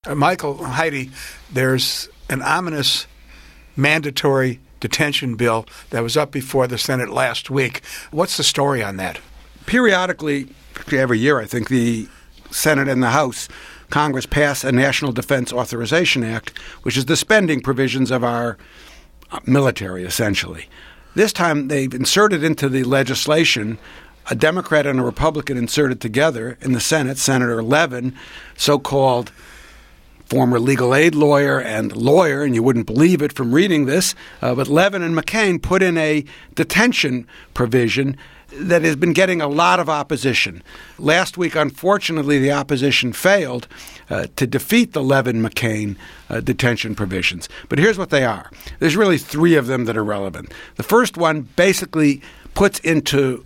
Michael, Heidi, there's an ominous mandatory detention bill that was up before the Senate last week. What's the story on that? Periodically, every year, I think, the Senate and the House, Congress pass a National Defense Authorization Act, which is the spending provisions of our military, essentially. This time, they've inserted into the legislation a Democrat and a Republican inserted together in the Senate, Senator Levin, so-called former legal aid lawyer, and you wouldn't believe it from reading this, but Levin and McCain put in a detention provision that has been getting a lot of opposition. Last week, unfortunately, the opposition failed to defeat the Levin-McCain detention provisions. But here's what they are. There's really three of them that are relevant. The first one basically puts into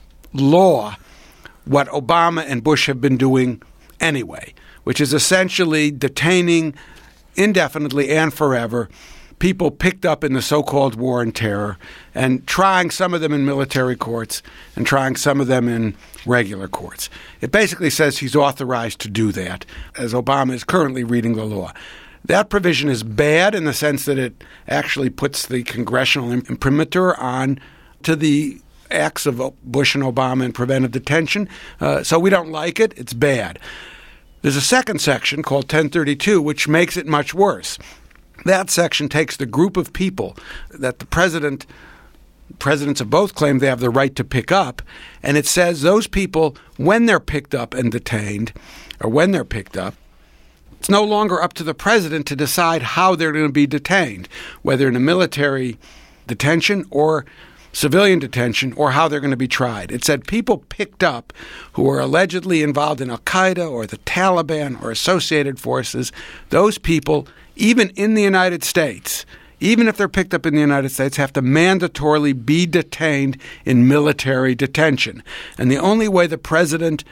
law what Obama and Bush have been doing anyway, which is essentially detaining indefinitely and forever people picked up in the so-called war on terror and trying some of them in military courts and trying some of them in regular courts. It basically says he's authorized to do that, as Obama is currently reading the law. That provision is bad in the sense that it actually puts the congressional imprimatur on to the acts of Bush and Obama in preventive detention. So we don't like it. It's bad. There's a second section called 1032, which makes it much worse. That section takes the group of people that the presidents of both claim they have the right to pick up, and it says those people, when they're picked up and detained, or when they're picked up, it's no longer up to the president to decide how they're going to be detained, whether in a military detention or civilian detention, or how they're going to be tried. It said people picked up who are allegedly involved in al-Qaeda or the Taliban or associated forces, those people, even in the United States, even if they're picked up in the United States, have to mandatorily be detained in military detention. And the only way the president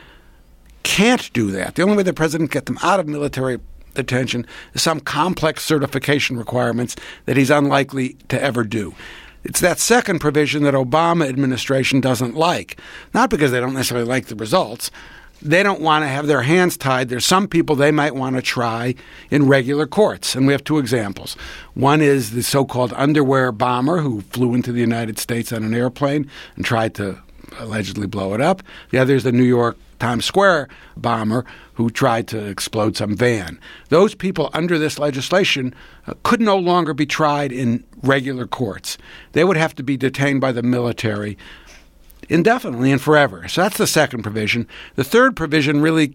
can't do that, the only way the president can get them out of military detention is some complex certification requirements that he's unlikely to ever do. It's that second provision that Obama administration doesn't like, not because they don't necessarily like the results. They don't want to have their hands tied. There's some people they might want to try in regular courts, and we have two examples. One is the so-called underwear bomber who flew into the United States on an airplane and tried to allegedly blow it up. The other is the New York Times Square bomber who tried to explode some van. Those people under this legislation could no longer be tried in regular courts. They would have to be detained by the military indefinitely and forever. So that's the second provision. The third provision really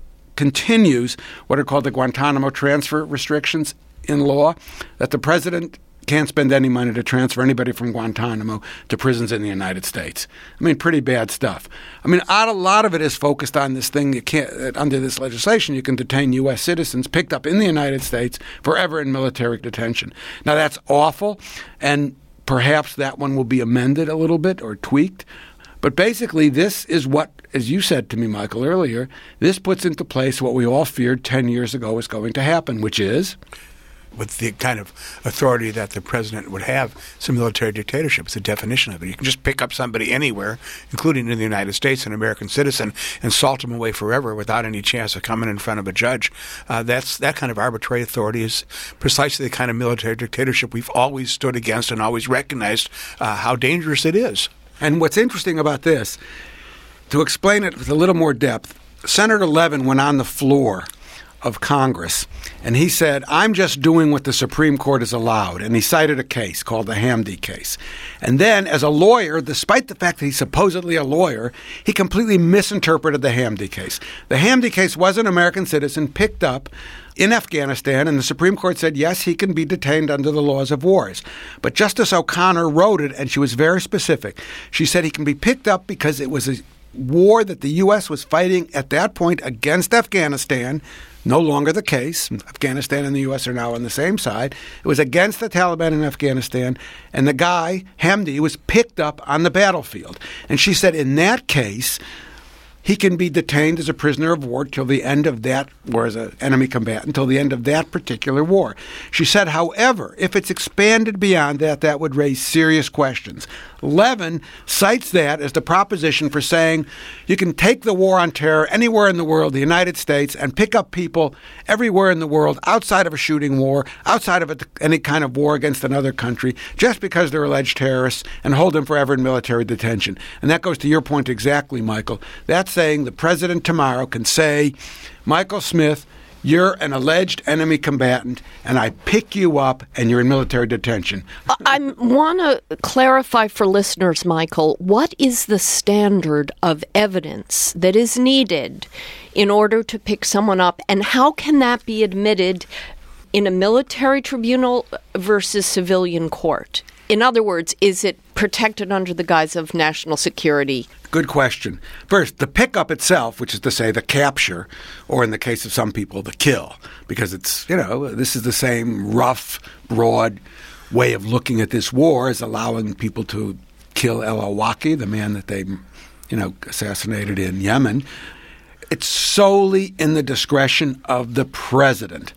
continues what are called the Guantanamo transfer restrictions in law, that the president can't spend any money to transfer anybody from Guantanamo to prisons in the United States. I mean, pretty bad stuff. I mean, a lot of it is focused on this thing. You can't, under this legislation, you can detain U.S. citizens picked up in the United States forever in military detention. Now, that's awful, and perhaps that one will be amended a little bit or tweaked. But basically, this is what, as you said to me, Michael, earlier, this puts into place what we all feared 10 years ago was going to happen, which is, with the kind of authority that the president would have, some military dictatorship. It's the definition of it. You can just pick up somebody anywhere, including in the United States, an American citizen, and salt them away forever without any chance of coming in front of a judge. That kind of arbitrary authority is precisely the kind of military dictatorship we've always stood against and always recognized how dangerous it is. And what's interesting about this, to explain it with a little more depth, Senator Levin went on the floor of Congress, and he said, I'm just doing what the Supreme Court has allowed. And he cited a case called the Hamdi case. And then, as a lawyer, despite the fact that he's supposedly a lawyer, he completely misinterpreted the Hamdi case. The Hamdi case was an American citizen picked up in Afghanistan, and the Supreme Court said, yes, he can be detained under the laws of wars. But Justice O'Connor wrote it, and she was very specific. She said he can be picked up because it was a war that the U.S. was fighting at that point against Afghanistan. No longer the case. Afghanistan and the U.S. are now on the same side. It was against the Taliban in Afghanistan, and the guy, Hamdi, was picked up on the battlefield. And she said in that case, he can be detained as a prisoner of war till the end of that, or as an enemy combatant, until the end of that particular war. She said, however, if it's expanded beyond that, that would raise serious questions. Levin cites that as the proposition for saying you can take the war on terror anywhere in the world, the United States, and pick up people everywhere in the world outside of a shooting war, outside of any kind of war against another country, just because they're alleged terrorists, and hold them forever in military detention. And that goes to your point exactly, Michael. That's saying the president tomorrow can say, Michael Smith, you're an alleged enemy combatant, and I pick you up, and you're in military detention. I want to clarify for listeners, Michael, what is the standard of evidence that is needed in order to pick someone up, and how can that be admitted in a military tribunal versus civilian court? In other words, is it protected under the guise of national security? Good question. First, the pickup itself, which is to say the capture, or in the case of some people, the kill, because it's, this is the same rough, broad way of looking at this war as allowing people to kill al-Awlaki, the man that they, assassinated in Yemen. It's solely in the discretion of the president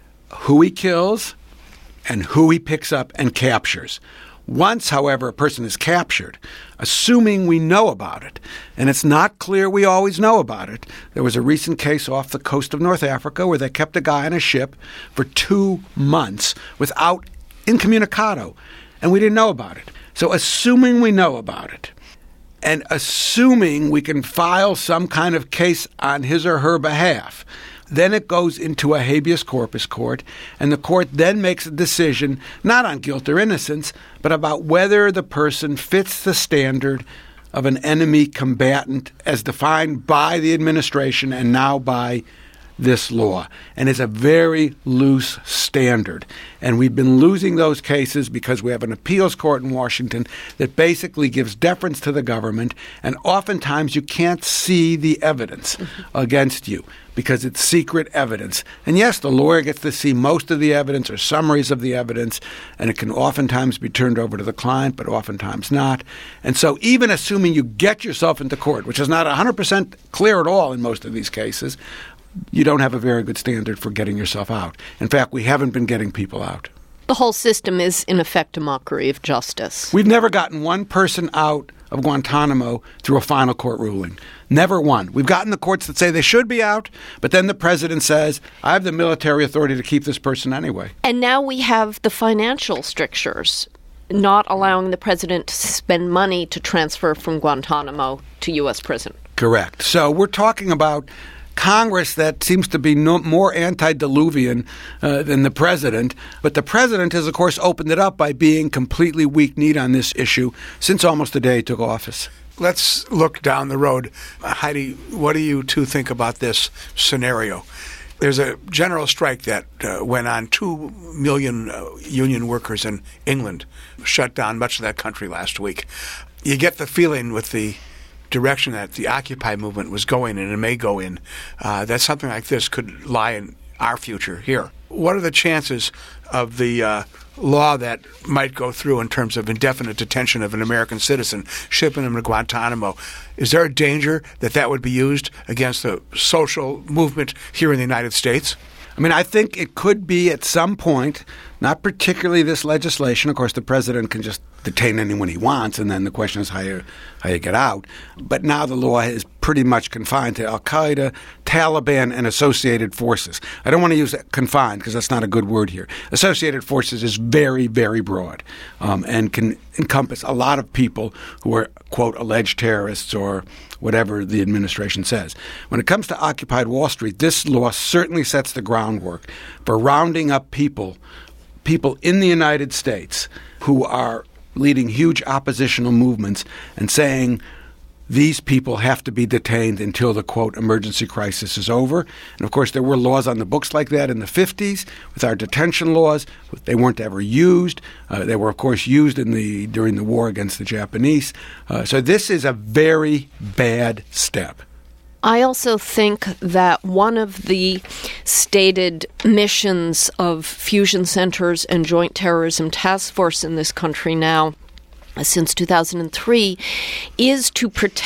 who he kills and who he picks up and captures. Once, however, a person is captured, assuming we know about it, and it's not clear we always know about it. There was a recent case off the coast of North Africa where they kept a guy on a ship for 2 months without incommunicado, and we didn't know about it. So assuming we know about it, and assuming we can file some kind of case on his or her behalf, then it goes into a habeas corpus court, and the court then makes a decision not on guilt or innocence, but about whether the person fits the standard of an enemy combatant as defined by the administration and now by this law. And it's a very loose standard. And we've been losing those cases because we have an appeals court in Washington that basically gives deference to the government, and oftentimes you can't see the evidence against you because it's secret evidence. And yes, the lawyer gets to see most of the evidence or summaries of the evidence, and it can oftentimes be turned over to the client, but oftentimes not. And so even assuming you get yourself into court, which is not 100% clear at all in most of these cases, you don't have a very good standard for getting yourself out. In fact, we haven't been getting people out. The whole system is, in effect, a mockery of justice. We've never gotten one person out of Guantanamo through a final court ruling. Never one. We've gotten the courts that say they should be out, but then the president says, I have the military authority to keep this person anyway. And now we have the financial strictures, not allowing the president to spend money to transfer from Guantanamo to U.S. prison. Correct. So we're talking about Congress that seems to be more antediluvian than the president. But the president has, of course, opened it up by being completely weak-kneed on this issue since almost the day he took office. Let's look down the road. Heidi, what do you two think about this scenario? There's a general strike that went on. 2 million union workers in England shut down much of that country last week. You get the feeling with the direction that the Occupy movement was going in and may go in, that something like this could lie in our future here. What are the chances of the law that might go through in terms of indefinite detention of an American citizen, shipping him to Guantanamo? Is there a danger that that would be used against the social movement here in the United States? I mean, I think it could be at some point, not particularly this legislation. Of course, the president can just detain anyone he wants, and then the question is how you get out. But now the law is pretty much confined to Al-Qaeda, Taliban, and associated forces. I don't want to use confined because that's not a good word here. Associated forces is very, very broad and can encompass a lot of people who are, quote, alleged terrorists or whatever the administration says. When it comes to Occupied Wall Street, this law certainly sets the groundwork for rounding up people in the United States who are leading huge oppositional movements and saying these people have to be detained until the, quote, emergency crisis is over. And, of course, there were laws on the books like that in the 50s with our detention laws. They weren't ever used. They were, of course, used during the war against the Japanese. So this is a very bad step. I also think that one of the stated missions of fusion centers and Joint Terrorism Task Force in this country now, since 2003, is to protect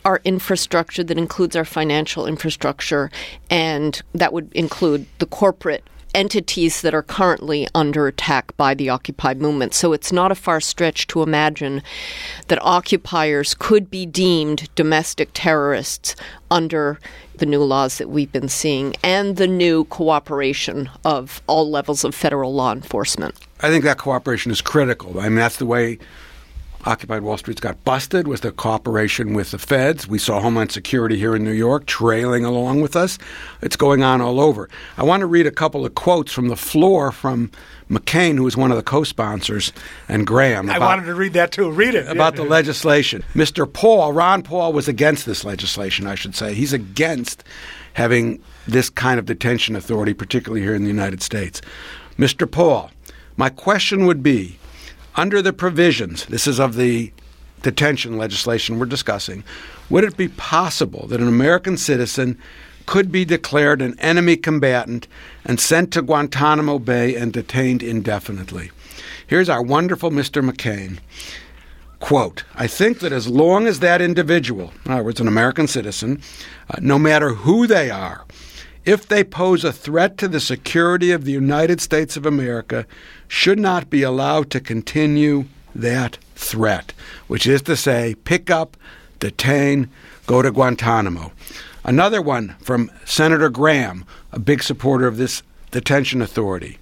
our infrastructure, that includes our financial infrastructure, and that would include the corporate entities that are currently under attack by the Occupy movement. So it's not a far stretch to imagine that occupiers could be deemed domestic terrorists under the new laws that we've been seeing and the new cooperation of all levels of federal law enforcement. I think that cooperation is critical. I mean, that's the way Occupy Wall Street got busted, was the cooperation with the feds. We saw Homeland Security here in New York trailing along with us. It's going on all over. I want to read a couple of quotes from the floor from McCain, who was one of the co-sponsors, and Graham. I wanted to read that too. Read it. About the legislation. Mr. Paul, Ron Paul, was against this legislation, I should say. He's against having this kind of detention authority, particularly here in the United States. Mr. Paul, my question would be, under the provisions, this is of the detention legislation we're discussing, would it be possible that an American citizen could be declared an enemy combatant and sent to Guantanamo Bay and detained indefinitely? Here's our wonderful Mr. McCain. Quote, I think that as long as that individual, in other words, an American citizen, no matter who they are, if they pose a threat to the security of the United States of America, should not be allowed to continue that threat, which is to say, pick up, detain, go to Guantanamo. Another one from Senator Graham, a big supporter of this detention authority.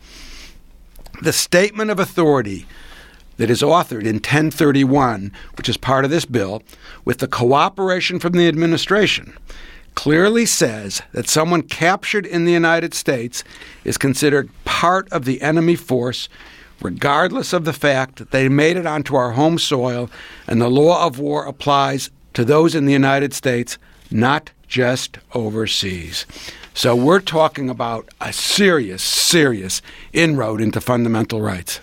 The statement of authority that is authored in 1031, which is part of this bill, with the cooperation from the administration, clearly says that someone captured in the United States is considered part of the enemy force, regardless of the fact that they made it onto our home soil, and the law of war applies to those in the United States, not just overseas. So we're talking about a serious, serious inroad into fundamental rights.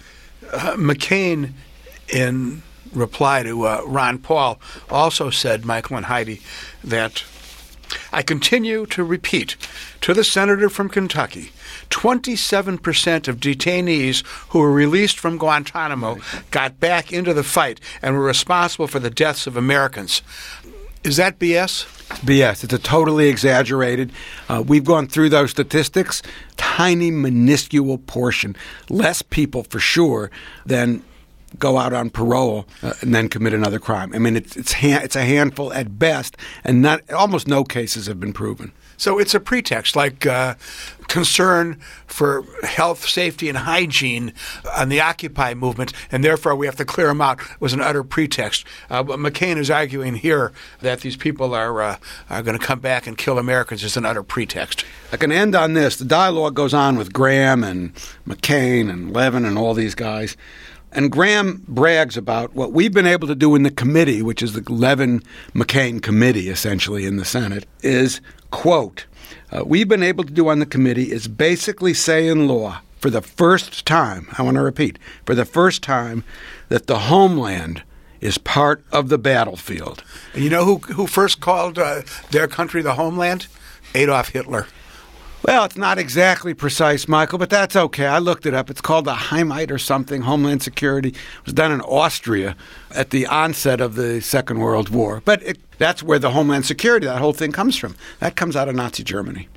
McCain, in reply to Ron Paul, also said, Michael and Heidi, that I continue to repeat to the senator from Kentucky, 27% of detainees who were released from Guantanamo got back into the fight and were responsible for the deaths of Americans. Is that BS? BS. It's a totally exaggerated. We've gone through those statistics. Tiny, minuscule portion. Less people, for sure, than go out on parole and then commit another crime. I mean, it's a handful at best, and almost no cases have been proven. So it's a pretext, like concern for health, safety, and hygiene on the Occupy movement, and therefore we have to clear them out, was an utter pretext. But McCain is arguing here that these people are going to come back and kill Americans is an utter pretext. I can end on this. The dialogue goes on with Graham and McCain and Levin and all these guys. And Graham brags about what we've been able to do in the committee, which is the Levin-McCain committee, essentially, in the Senate, is, quote, we've been able to do on the committee is basically say in law, for the first time, I want to repeat, for the first time, that the homeland is part of the battlefield. And you know who first called their country the homeland? Adolf Hitler. Well, it's not exactly precise, Michael, but that's okay. I looked it up. It's called the Heimheit or something, Homeland Security. It was done in Austria at the onset of the Second World War. But that's where the Homeland Security, that whole thing comes from. That comes out of Nazi Germany.